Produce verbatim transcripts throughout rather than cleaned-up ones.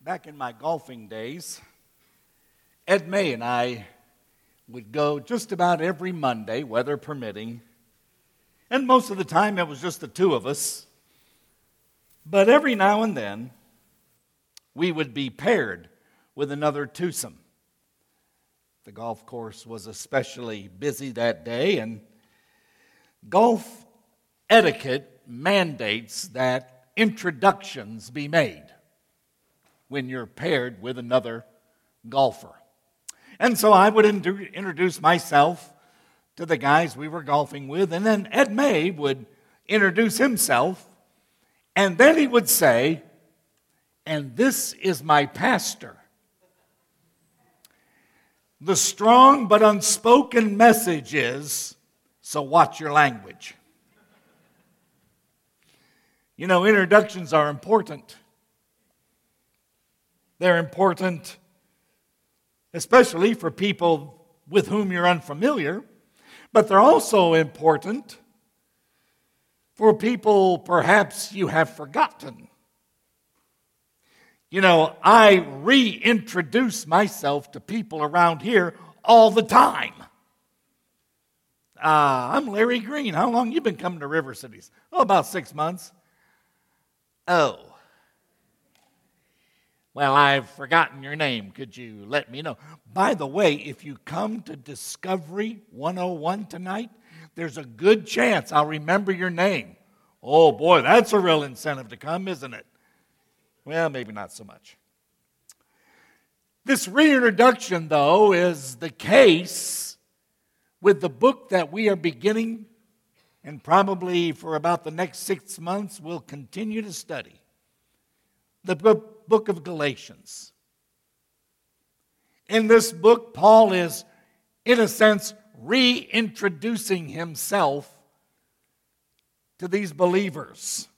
Back in my golfing days, Ed May and I would go just about every Monday, weather permitting, and most of the time it was just the two of us. But every now and then, we would be paired with another twosome. The golf course was especially busy that day, and golf etiquette mandates that introductions be made when you're paired with another golfer. And so I would in- introduce myself to the guys we were golfing with, and then Ed May would introduce himself, and then he would say, "And this is my pastor." The strong but unspoken message is, so watch your language. You know, introductions are important. They're important, especially for people with whom you're unfamiliar, but they're also important for people perhaps you have forgotten. You know, I reintroduce myself to people around here all the time. Uh, I'm Larry Green. How long you been coming to River Cities? Oh, about six months. Oh. Well, I've forgotten your name. Could you let me know? By the way, if you come to Discovery one oh one tonight, there's a good chance I'll remember your name. Oh, boy, that's a real incentive to come, isn't it? Well, maybe not so much. This reintroduction, though, is the case with the book that we are beginning, and probably for about the next six months we'll continue to study. The book book of Galatians. In this book, Paul is, in a sense, reintroducing himself to these believers.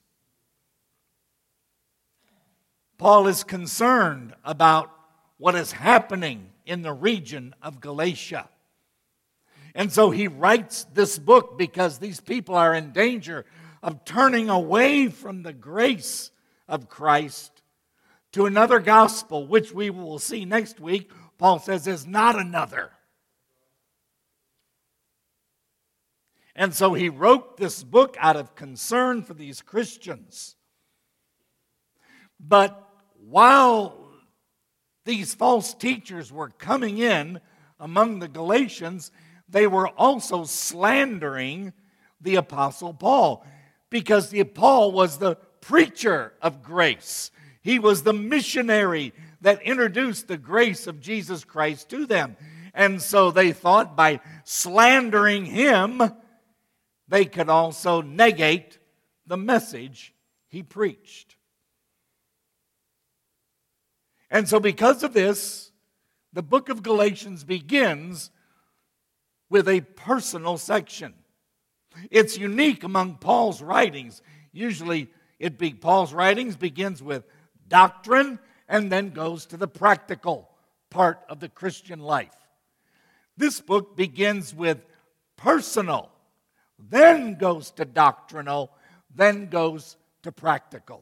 Paul is concerned about what is happening in the region of Galatia. And so he writes this book because these people are in danger of turning away from the grace of Christ to another gospel, which we will see next week, Paul says is not another. And so he wrote this book out of concern for these Christians. But while these false teachers were coming in among the Galatians, they were also slandering the Apostle Paul, because the Paul was the preacher of grace. He was the missionary that introduced the grace of Jesus Christ to them. And so they thought by slandering him, they could also negate the message he preached. And so because of this, the book of Galatians begins with a personal section. It's unique among Paul's writings. Usually it be, Paul's writings begins with doctrine and then goes to the practical part of the Christian life. This book begins with personal, then goes to doctrinal, then goes to practical.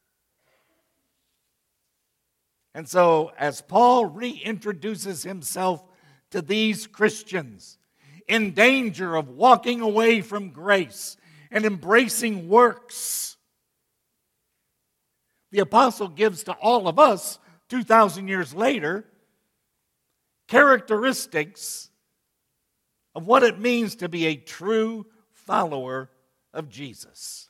And so as Paul reintroduces himself to these Christians in danger of walking away from grace and embracing works, the apostle gives to all of us, two thousand years later, characteristics of what it means to be a true follower of Jesus.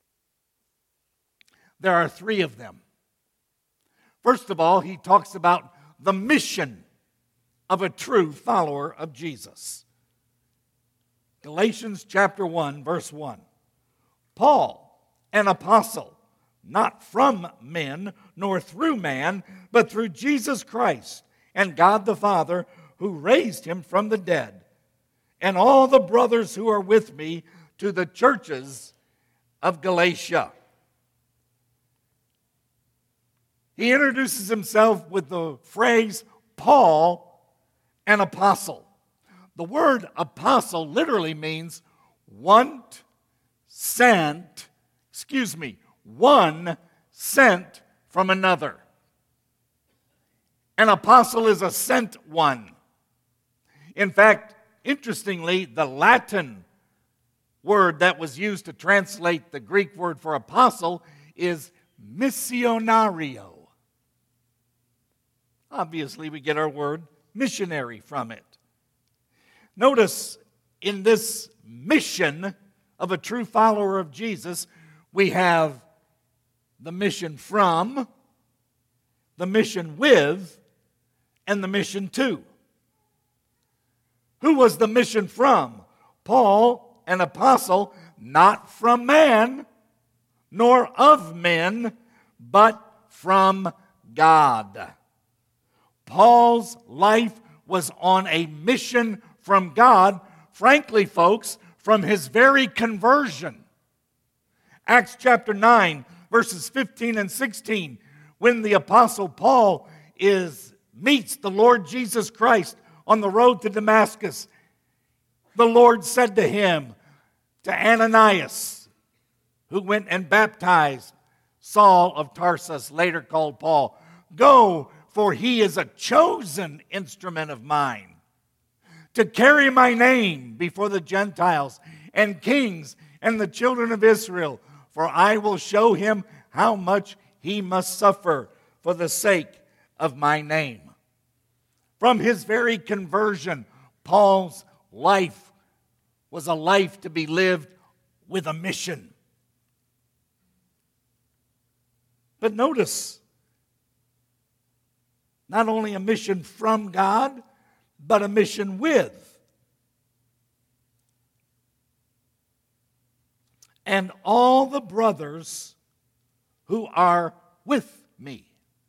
There are three of them. First of all, he talks about the mission of a true follower of Jesus. Galatians chapter one, verse one. Paul, an apostle, not from men, nor through man, but through Jesus Christ and God the Father, who raised him from the dead, and all the brothers who are with me, to the churches of Galatia. He introduces himself with the phrase, Paul, an apostle. The word apostle literally means one sent, excuse me, one sent from another. An apostle is a sent one. In fact, interestingly, the Latin word that was used to translate the Greek word for apostle is missionario. Obviously, we get our word missionary from it. Notice in this mission of a true follower of Jesus, we have the mission from, the mission with, and the mission to. Who was the mission from? Paul, an apostle, not from man, nor of men, but from God. Paul's life was on a mission from God, frankly, folks, from his very conversion. Acts chapter nine, verses fifteen and sixteen, when the apostle Paul is meets the Lord Jesus Christ on the road to Damascus, the Lord said to him, to Ananias, who went and baptized Saul of Tarsus, later called Paul, "Go, for he is a chosen instrument of mine, to carry my name before the Gentiles and kings and the children of Israel, for I will show him how much he must suffer for the sake of my name." From his very conversion, Paul's life was a life to be lived with a mission. But notice, not only a mission from God, but a mission with. And all the brothers who are with me.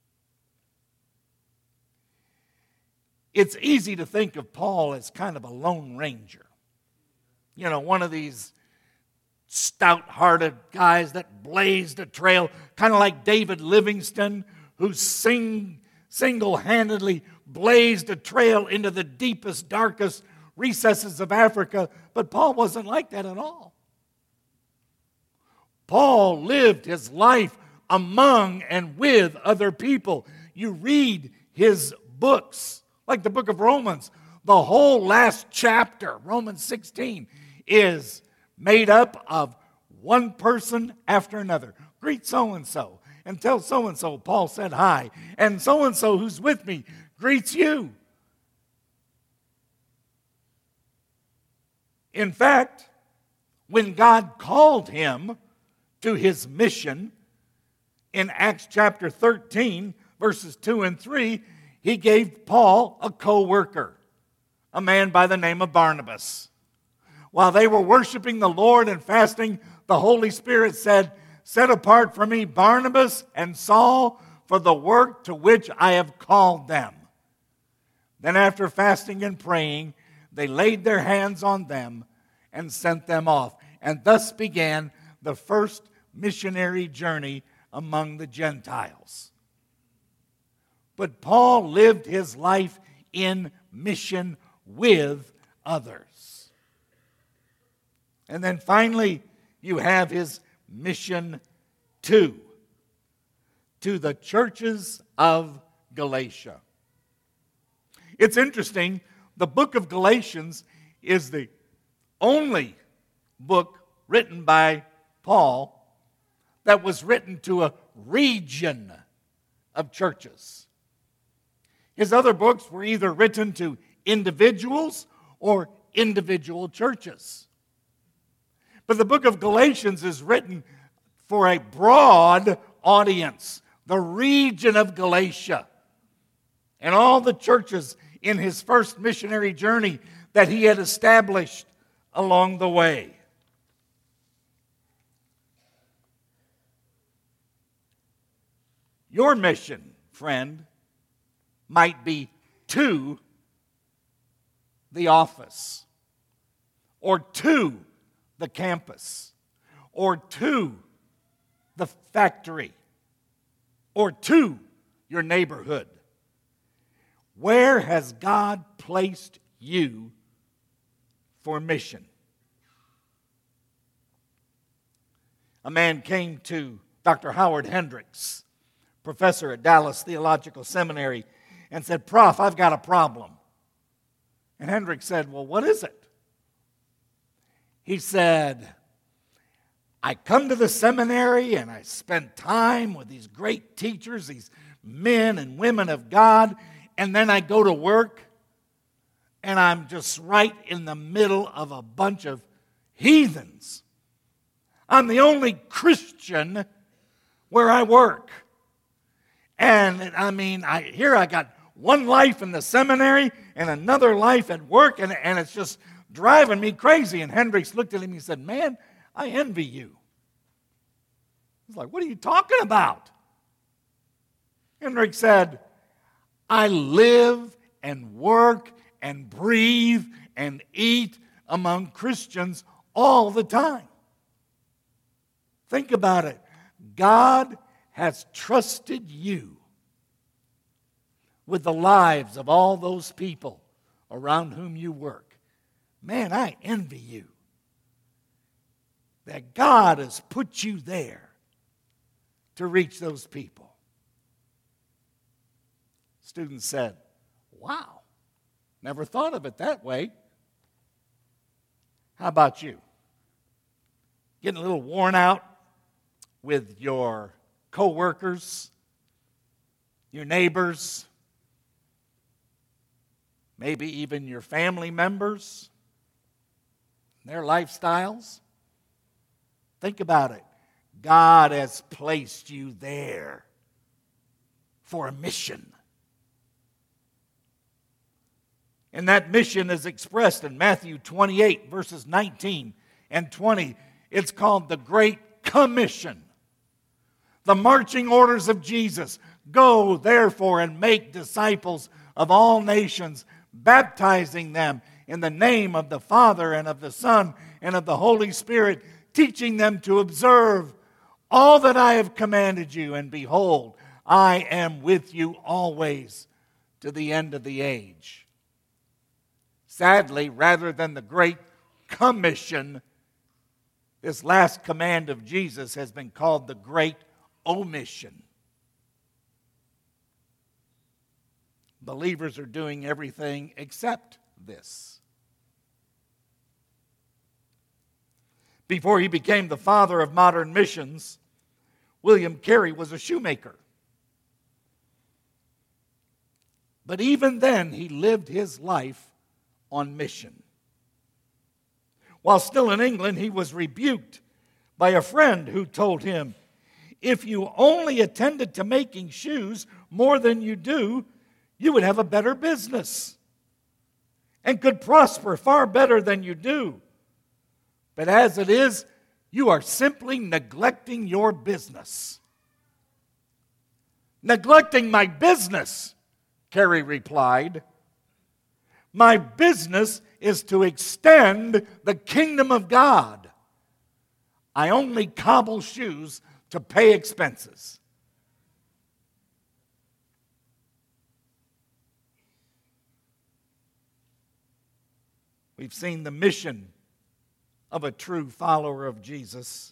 It's easy to think of Paul as kind of a lone ranger. You know, one of these stout-hearted guys that blazed a trail, kind of like David Livingstone, who sing, single-handedly blazed a trail into the deepest, darkest recesses of Africa. But Paul wasn't like that at all. Paul lived his life among and with other people. You read his books, like the book of Romans. The whole last chapter, Romans sixteen, is made up of one person after another. Greet so-and-so and tell so-and-so Paul said hi. And so-and-so who's with me greets you. In fact, when God called him to his mission in Acts chapter thirteen, verses two and three, he gave Paul a co-worker, a man by the name of Barnabas. While they were worshiping the Lord and fasting, the Holy Spirit said, "Set apart for me Barnabas and Saul for the work to which I have called them." Then after fasting and praying, they laid their hands on them and sent them off. And thus began the first missionary journey among the Gentiles. But Paul lived his life in mission with others. And then finally, you have his mission to, to the churches of Galatia. It's interesting, the book of Galatians is the only book written by Paul that was written to a region of churches. His other books were either written to individuals or individual churches. But the book of Galatians is written for a broad audience, the region of Galatia, and all the churches in his first missionary journey that he had established along the way. Your mission, friend, might be to the office, or to the campus, or to the factory, or to your neighborhood. Where has God placed you for mission? A man came to Doctor Howard Hendricks, professor at Dallas Theological Seminary, and said, "Prof, I've got a problem." And Hendricks said, "Well, what is it?" He said, "I come to the seminary and I spend time with these great teachers, these men and women of God, and then I go to work and I'm just right in the middle of a bunch of heathens. I'm the only Christian where I work. And I mean, I here I got one life in the seminary and another life at work, and, and it's just driving me crazy." And Hendricks looked at him and he said, "Man, I envy you." He's like, "What are you talking about?" Hendricks said, "I live and work and breathe and eat among Christians all the time." Think about it. God has trusted you with the lives of all those people around whom you work. Man, I envy you that God has put you there to reach those people. Student said, "Wow, never thought of it that way." How about you? Getting a little worn out with your co-workers, your neighbors, maybe even your family members, their lifestyles? Think about it. God has placed you there for a mission. And that mission is expressed in Matthew twenty-eight, verses nineteen and twenty. It's called the Great Commission. The marching orders of Jesus. "Go, therefore, and make disciples of all nations, baptizing them in the name of the Father and of the Son and of the Holy Spirit, teaching them to observe all that I have commanded you. And behold, I am with you always to the end of the age." Sadly, rather than the Great Commission, this last command of Jesus has been called the Great Omission. Believers are doing everything except this. Before he became the father of modern missions, William Carey was a shoemaker. But even then, he lived his life on mission. While still in England, he was rebuked by a friend who told him, "If you only attended to making shoes more than you do, you would have a better business and could prosper far better than you do. But as it is, you are simply neglecting your business." "Neglecting my business," Carey replied. "My business is to extend the kingdom of God. I only cobble shoes to pay expenses." We've seen the mission of a true follower of Jesus.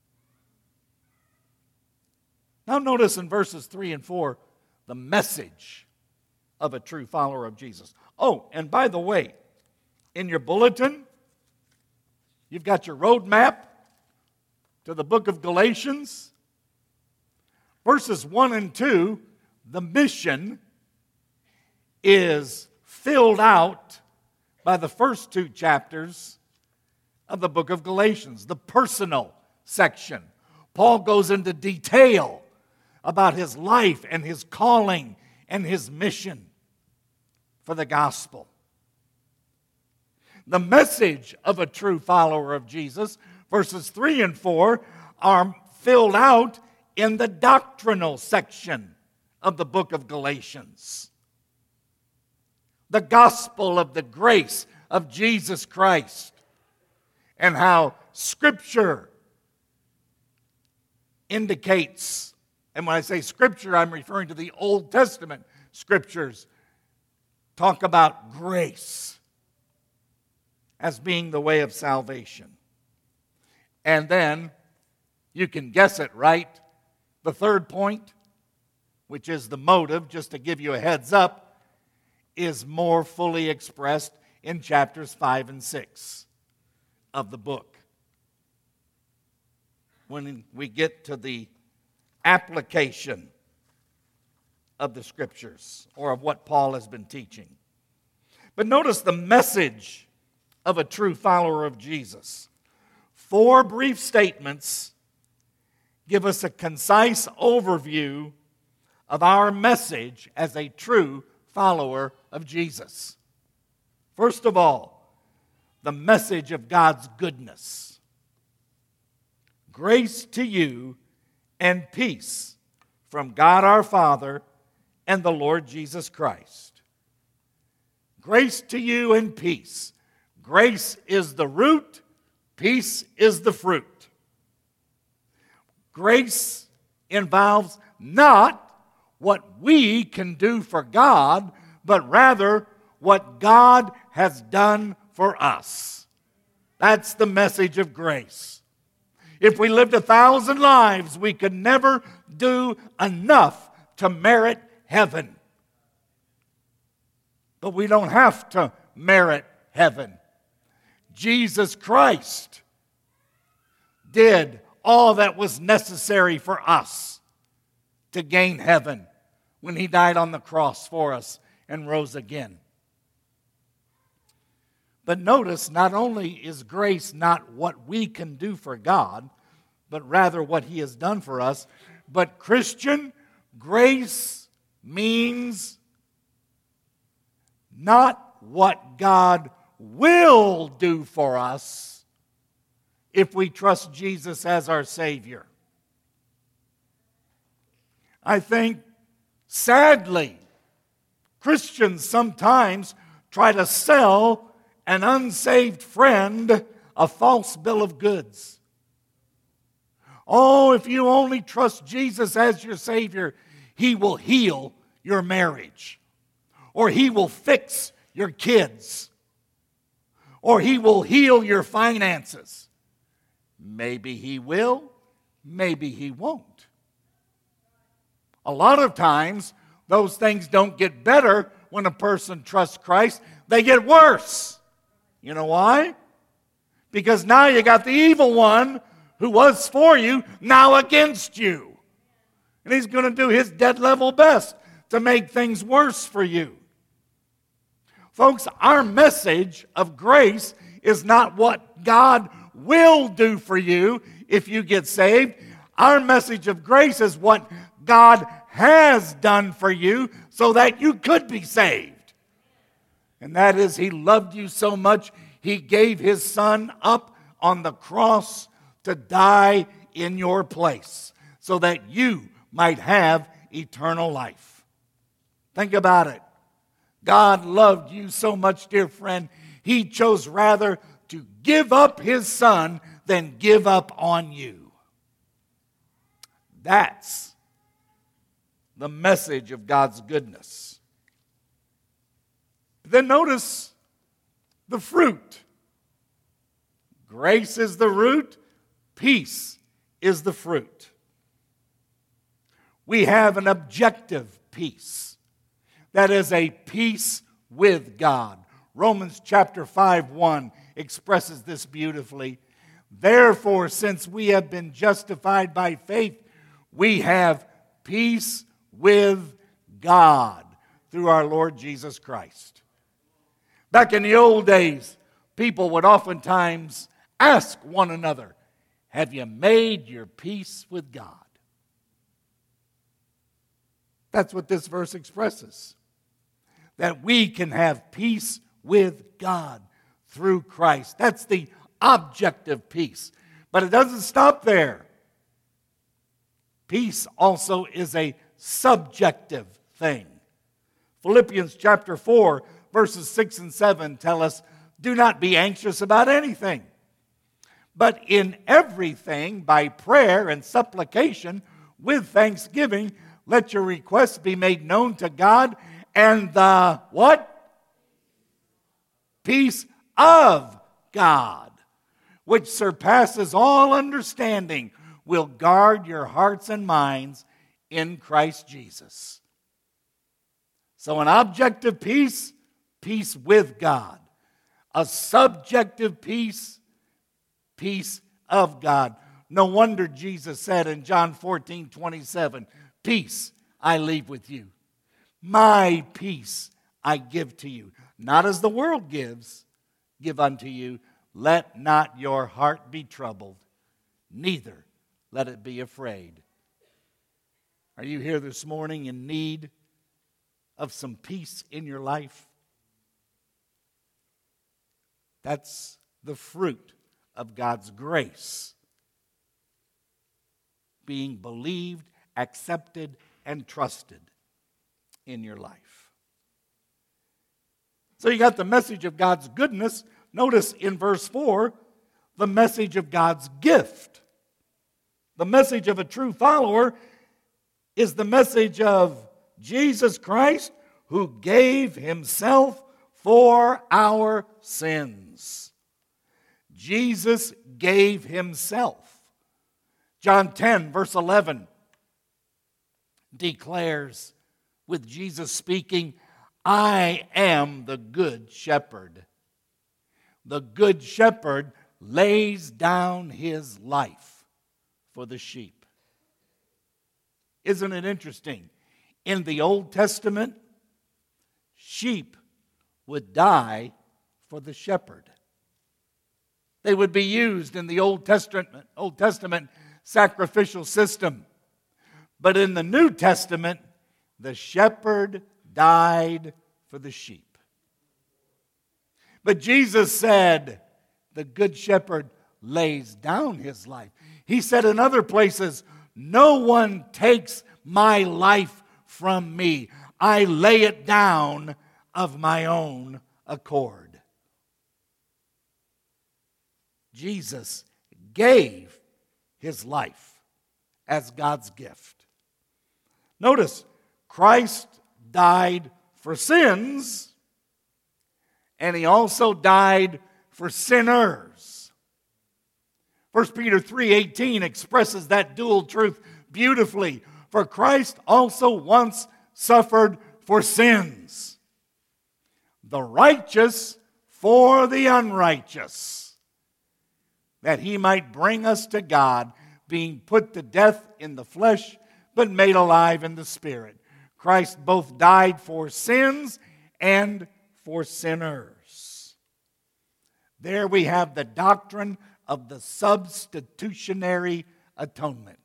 Now notice in verses three and four, the message of a true follower of Jesus. Oh, and by the way, in your bulletin, you've got your road map to the book of Galatians. Verses one and two, the mission is filled out by the first two chapters of the book of Galatians, the personal section. Paul goes into detail about his life and his calling and his mission for the gospel. The message of a true follower of Jesus, verses three and four, are filled out in the doctrinal section of the book of Galatians. The gospel of the grace of Jesus Christ, and how Scripture indicates, and when I say Scripture, I'm referring to the Old Testament Scriptures, talk about grace as being the way of salvation. And then, you can guess it, right? The third point, which is the motive, just to give you a heads up, is more fully expressed in chapters five and six of the book. When we get to the application of the Scriptures, or of what Paul has been teaching. But notice the message of a true follower of Jesus. Four brief statements give us a concise overview of our message as a true follower of Jesus. First of all, the message of God's goodness. Grace to you and peace from God our Father and the Lord Jesus Christ. Grace to you and peace. Grace is the root, peace is the fruit. Grace involves not what we can do for God, but rather what God has done for us. That's the message of grace. If we lived a thousand lives, we could never do enough to merit heaven. But we don't have to merit heaven. Jesus Christ did all that was necessary for us to gain heaven when He died on the cross for us and rose again. But notice, not only is grace not what we can do for God, but rather what He has done for us, but Christian, grace means not what God will do for us if we trust Jesus as our Savior. I think, sadly, Christians sometimes try to sell an unsaved friend a false bill of goods. Oh, if you only trust Jesus as your Savior, He will heal your marriage. Or He will fix your kids. Or He will heal your finances. Maybe He will, maybe He won't. A lot of times, those things don't get better when a person trusts Christ. They get worse. You know why? Because now you got the evil one who was for you, now against you. And he's going to do his dead level best to make things worse for you. Folks, our message of grace is not what God will do for you if you get saved. Our message of grace is what God has done for you so that you could be saved. And that is, He loved you so much, He gave His Son up on the cross to die in your place so that you might have eternal life. Think about it. God loved you so much, dear friend, He chose rather to give up His Son than give up on you. That's the message of God's goodness. Then notice the fruit. Grace is the root, peace is the fruit. We have an objective peace. That is a peace with God. Romans chapter five, one expresses this beautifully. Therefore, since we have been justified by faith, we have peace with God through our Lord Jesus Christ. Back in the old days, people would oftentimes ask one another, have you made your peace with God? That's what this verse expresses. That we can have peace with God through Christ. That's the objective peace. But it doesn't stop there. Peace also is a subjective thing. Philippians chapter four, verses six and seven tell us, do not be anxious about anything, but in everything, by prayer and supplication, with thanksgiving, let your requests be made known to God, and the what? Peace of God, which surpasses all understanding, will guard your hearts and minds in Christ Jesus. So an objective peace, peace with God. A subjective peace, peace of God. No wonder Jesus said in John fourteen twenty-seven, peace I leave with you. My peace I give to you. Not as the world gives, give unto you. Let not your heart be troubled, neither let it be afraid. Are you here this morning in need of some peace in your life? That's the fruit of God's grace. Being believed, accepted, and trusted in your life. So you got the message of God's goodness. Notice in verse four, the message of God's gift. The message of a true follower is the message of Jesus Christ, who gave himself for our sins. Jesus gave himself. John ten, verse eleven declares, with Jesus speaking, I am the good shepherd. The good shepherd lays down his life for the sheep. Isn't it interesting? In the Old Testament, sheep would die for the shepherd. They would be used in the Old Testament, Old Testament sacrificial system. But in the New Testament, the shepherd died for the sheep. But Jesus said, the good shepherd lays down his life. He said in other places, no one takes my life from me. I lay it down of my own accord. Jesus gave his life as God's gift. Notice, Christ died for sins, and he also died for sinners. First Peter three eighteen expresses that dual truth beautifully. For Christ also once suffered for sins, the righteous for the unrighteous, that he might bring us to God, being put to death in the flesh, but made alive in the Spirit. Christ both died for sins and for sinners. There we have the doctrine of the substitutionary atonement.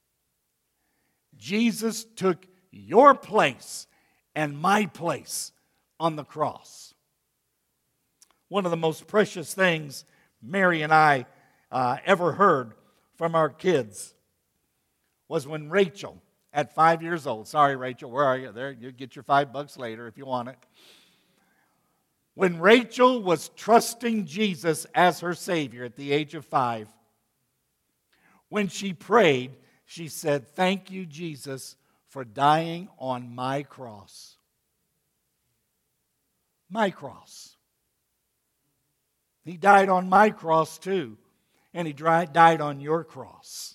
Jesus took your place and my place on the cross. One of the most precious things Mary and I uh, ever heard from our kids was when Rachel, at five years old, sorry Rachel, where are you? There, you get your five bucks later if you want it. When Rachel was trusting Jesus as her Savior at the age of five, when she prayed, she said, thank you, Jesus, for dying on my cross. My cross. He died on my cross too, and he died on your cross.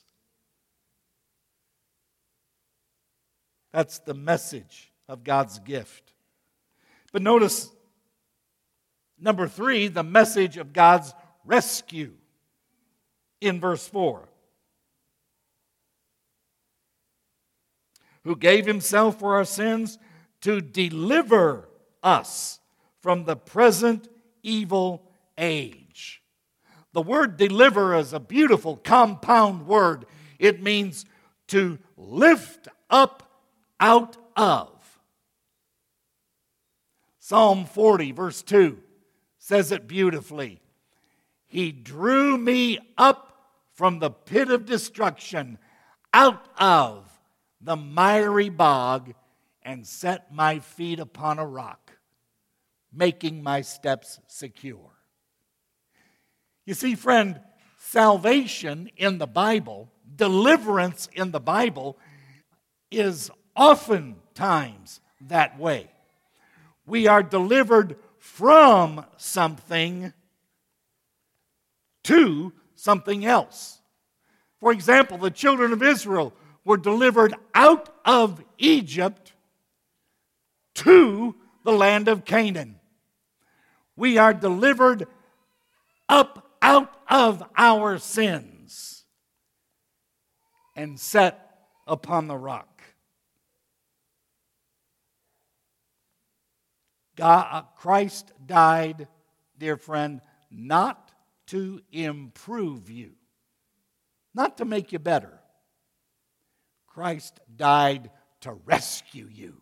That's the message of God's gift. But notice, number three, the message of God's rescue in verse four. Who gave himself for our sins to deliver us from the present evil age. The word deliver is a beautiful compound word. It means to lift up out of. Psalm forty, verse two, says it beautifully. He drew me up from the pit of destruction, out of the miry bog, and set my feet upon a rock, making my steps secure. You see, friend, salvation in the Bible, deliverance in the Bible, is oftentimes that way. We are delivered from something to something else. For example, the children of Israel were delivered out of Egypt to the land of Canaan. We are delivered up out of our sins and set upon the rock. God, Christ died, dear friend, not to improve you, not to make you better. Christ died to rescue you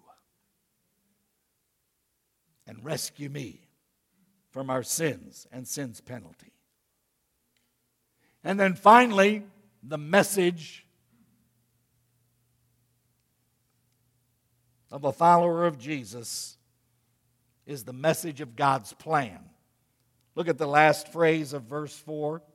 and rescue me from our sins and sin's penalty. And then finally, the message of a follower of Jesus is the message of God's plan. Look at the last phrase of verse four.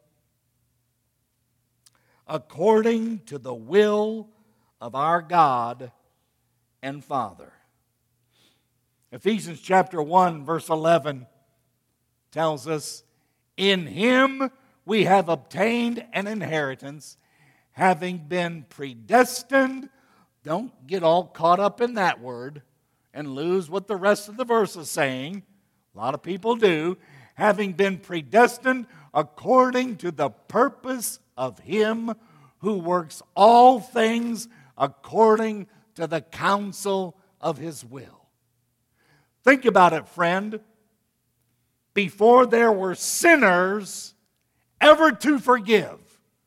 According to the will of our God and Father. Ephesians chapter one, verse eleven tells us, in Him we have obtained an inheritance, having been predestined. Don't get all caught up in that word and lose what the rest of the verse is saying. A lot of people do. Having been predestined according to the purpose of Him who works all things according to the counsel of His will. Think about it, friend. Before there were sinners ever to forgive,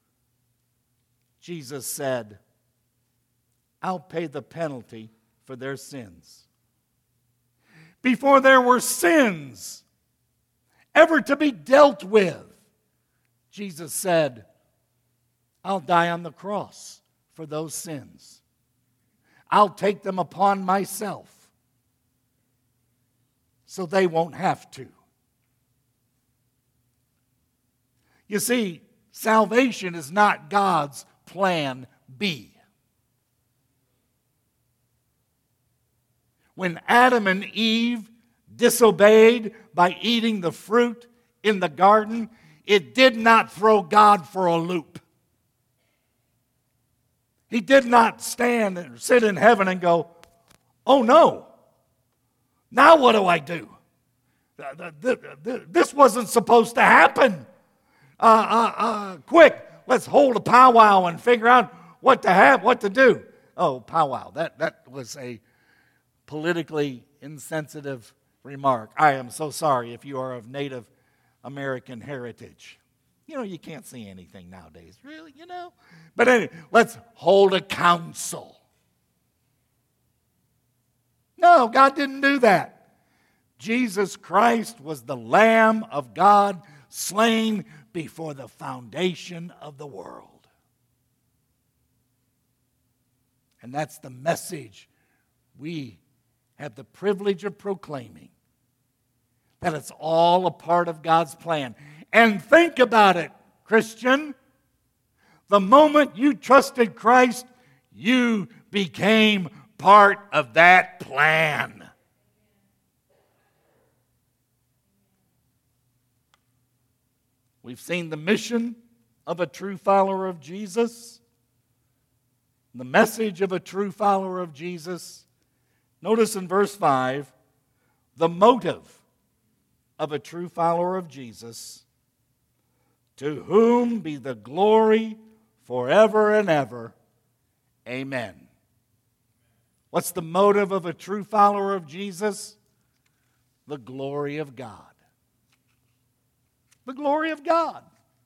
Jesus said, I'll pay the penalty for their sins. Before there were sins ever to be dealt with, Jesus said, I'll die on the cross for those sins. I'll take them upon myself so they won't have to. You see, salvation is not God's plan B. When Adam and Eve disobeyed by eating the fruit in the garden, it did not throw God for a loop. He did not stand and sit in heaven and go, oh no, now what do I do? This wasn't supposed to happen. Uh, uh, uh, quick, let's hold a powwow and figure out what to have, what to do. Oh, powwow, that, that was a politically insensitive remark. I am so sorry if you are of Native American heritage. You know, you can't see anything nowadays, really, you know. But anyway, let's hold a council. No, God didn't do that. Jesus Christ was the Lamb of God slain before the foundation of the world. And that's the message we have the privilege of proclaiming. That it's all a part of God's plan. And think about it, Christian. The moment you trusted Christ, you became part of that plan. We've seen the mission of a true follower of Jesus, the message of a true follower of Jesus. Notice in verse five, the motive of a true follower of Jesus, to whom be the glory forever and ever. Amen. What's the motive of a true follower of Jesus? The glory of God. The glory of God.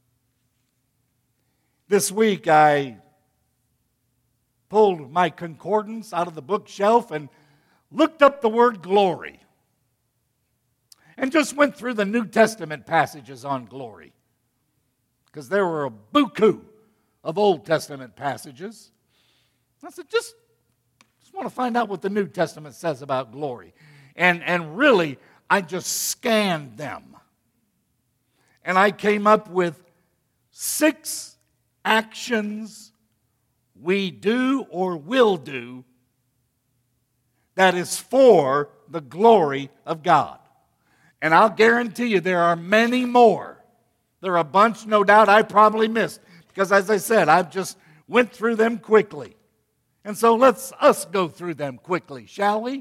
This week I pulled my concordance out of the bookshelf and looked up the word glory. And just went through the New Testament passages on glory. Because there were a buku of Old Testament passages. I said, just, just want to find out what the New Testament says about glory. And, and really, I just scanned them. And I came up with six actions we do or will do that is for the glory of God. And I'll guarantee you there are many more. There are a bunch, no doubt, I probably missed. Because as I said, I just went through them quickly. And so let's us go through them quickly, shall we?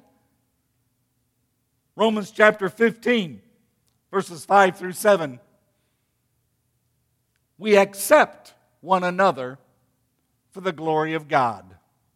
Romans chapter fifteen, verses five through seven. We accept one another for the glory of God.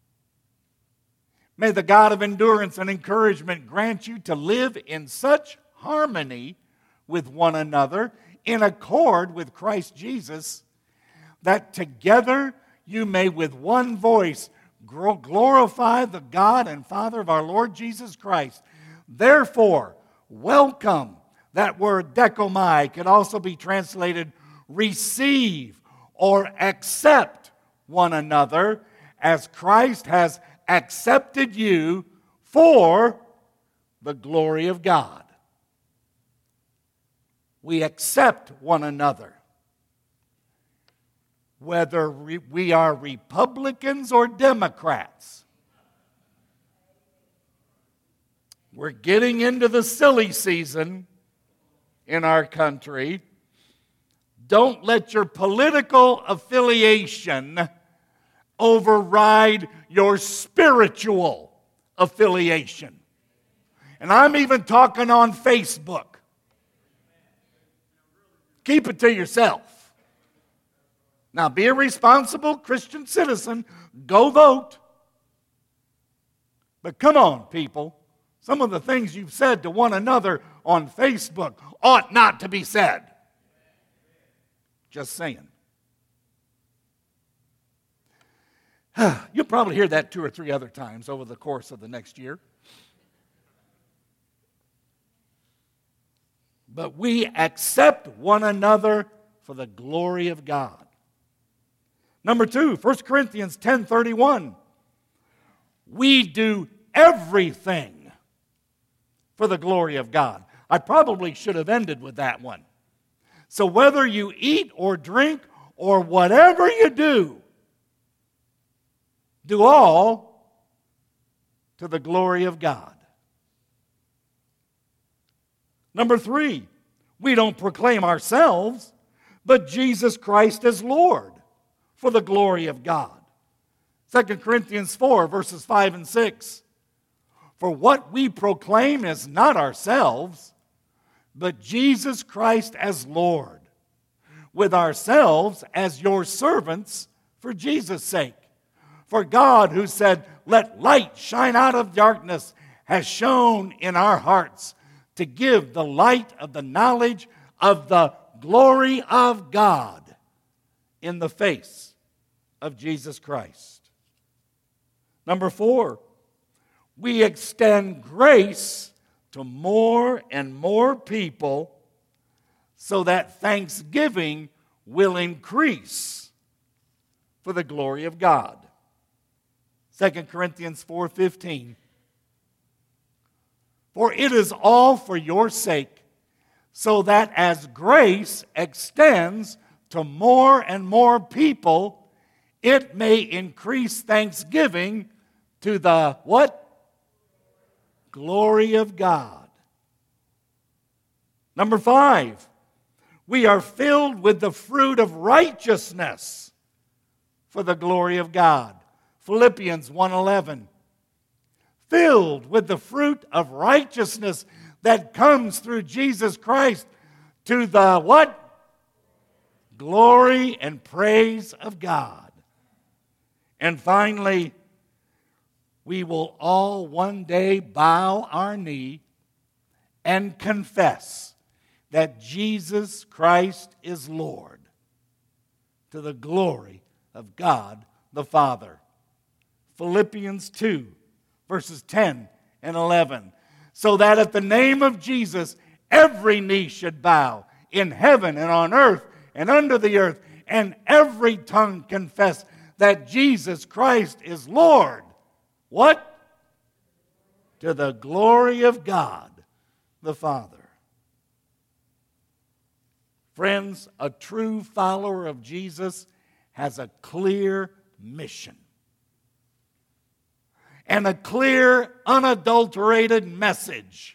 May the God of endurance and encouragement grant you to live in such harmony with one another, in accord with Christ Jesus, that together you may with one voice glorify the God and Father of our Lord Jesus Christ. Therefore, welcome. That word dekomai can also be translated receive or accept one another as Christ has accepted you for the glory of God. We accept one another. Whether we are Republicans or Democrats. We're getting into the silly season in our country. Don't let your political affiliation override your spiritual affiliation. And I'm even talking on Facebook. Keep it to yourself. Now, be a responsible Christian citizen. Go vote. But come on, people. Some of the things you've said to one another on Facebook ought not to be said. Just saying. You'll probably hear that two or three other times over the course of the next year. But we accept one another for the glory of God. Number two, First Corinthians ten thirty-one. We do everything for the glory of God. I probably should have ended with that one. So whether you eat or drink or whatever you do, do all to the glory of God. Number three, we don't proclaim ourselves, but Jesus Christ as Lord for the glory of God. Second Corinthians four, verses five and six. For what we proclaim is not ourselves, but Jesus Christ as Lord, with ourselves as your servants for Jesus' sake. For God, who said, "Let light shine out of darkness," has shone in our hearts to give the light of the knowledge of the glory of God in the face of Jesus Christ. Number four, we extend grace to more and more people so that thanksgiving will increase for the glory of God. Second Corinthians four fifteen. For it is all for your sake, so that as grace extends to more and more people, it may increase thanksgiving to the what? Glory of God. Number five, we are filled with the fruit of righteousness for the glory of God. Philippians one eleven. Filled with the fruit of righteousness that comes through Jesus Christ to the what? Glory and praise of God. And finally, we will all one day bow our knee and confess that Jesus Christ is Lord to the glory of God the Father. Philippians two, verses ten and eleven. So that at the name of Jesus, every knee should bow in heaven and on earth and under the earth, and every tongue confess that Jesus Christ is Lord. What? To the glory of God the Father. Friends, a true follower of Jesus has a clear mission and a clear, unadulterated message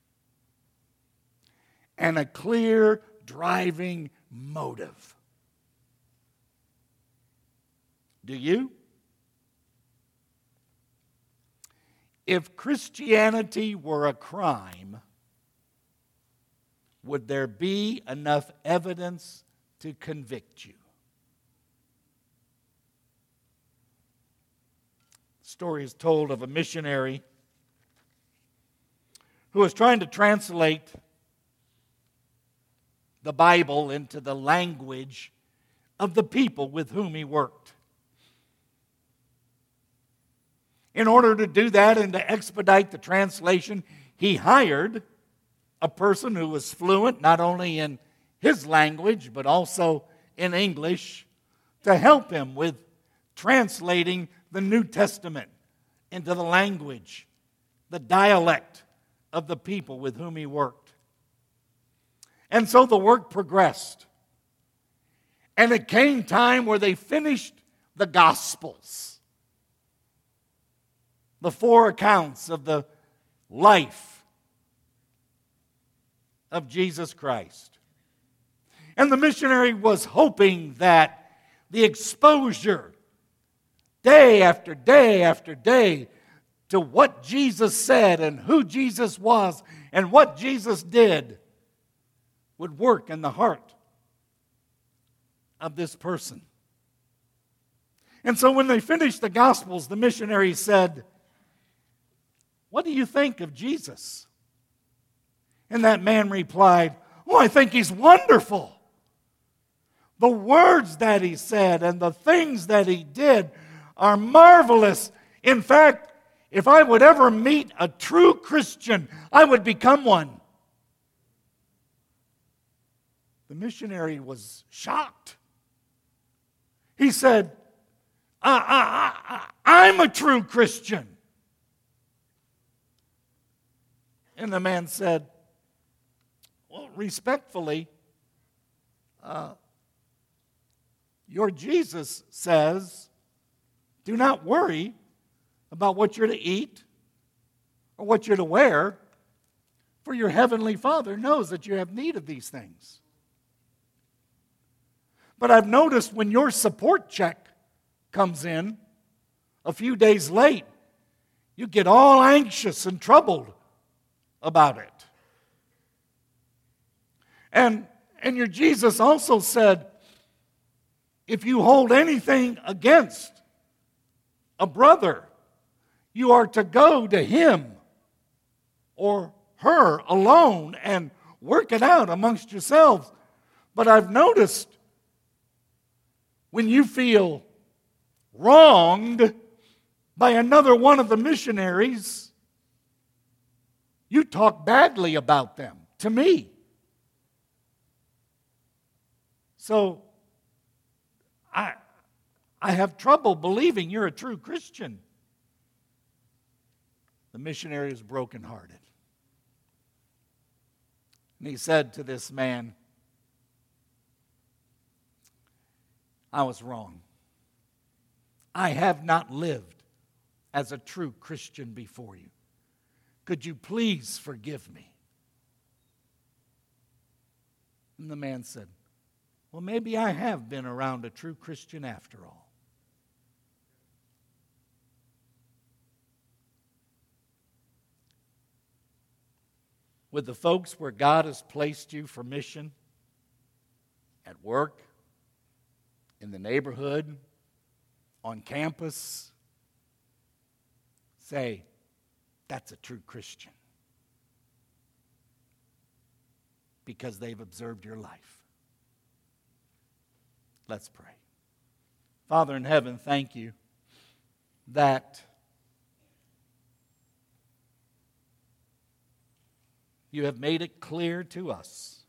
and a clear driving motive. Do you? if Christianity were a crime, would there be enough evidence to convict you? The story is told of a missionary who was trying to translate the Bible into the language of the people with whom he worked. In order to do that and to expedite the translation, he hired a person who was fluent not only in his language but also in English to help him with translating the New Testament into the language, the dialect of the people with whom he worked. And so the work progressed. And it came time where they finished the Gospels, the four accounts of the life of Jesus Christ. And the missionary was hoping that the exposure, day after day after day, to what Jesus said and who Jesus was and what Jesus did would work in the heart of this person. And so when they finished the Gospels, the missionary said, "What do you think of Jesus?" And that man replied, "Oh, I think he's wonderful. The words that he said and the things that he did are marvelous. In fact, if I would ever meet a true Christian, I would become one." The missionary was shocked. He said, I, I, I, I'm a true Christian. And the man said, "Well, respectfully, uh, your Jesus says, do not worry about what you're to eat or what you're to wear, for your heavenly Father knows that you have need of these things. But I've noticed when your support check comes in a few days late, you get all anxious and troubled about it. And, and your Jesus also said, if you hold anything against a brother, you are to go to him or her alone and work it out amongst yourselves. But I've noticed when you feel wronged by another one of the missionaries, you talk badly about them to me. So I, I have trouble believing you're a true Christian." The missionary is brokenhearted. And he said to this man, "I was wrong. I have not lived as a true Christian before you. Could you please forgive me?" And the man said, "Well, maybe I have been around a true Christian after all." With the folks where God has placed you for mission, at work, in the neighborhood, on campus, say, that's a true Christian, because they've observed your life. Let's pray. Father in heaven, thank you that you have made it clear to us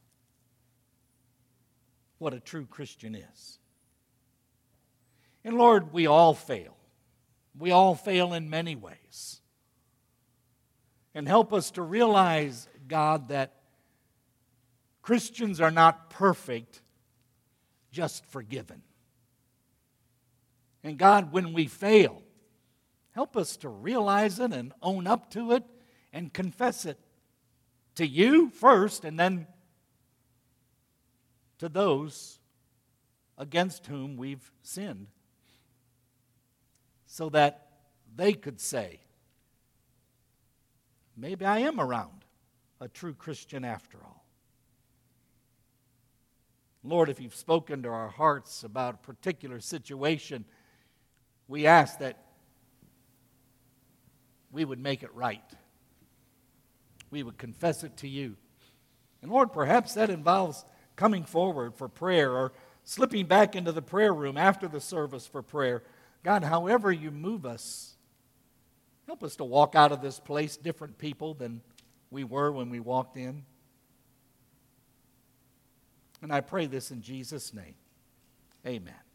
what a true Christian is. And Lord, we all fail. We all fail in many ways. And help us to realize, God, that Christians are not perfect, just forgiven. And God, when we fail, help us to realize it and own up to it and confess it to you first, and then to those against whom we've sinned, so that they could say, maybe I am around a true Christian after all. Lord, if you've spoken to our hearts about a particular situation, we ask that we would make it right. We would confess it to you. And Lord, perhaps that involves coming forward for prayer or slipping back into the prayer room after the service for prayer. God, however you move us, help us to walk out of this place different people than we were when we walked in. And I pray this in Jesus' name. Amen.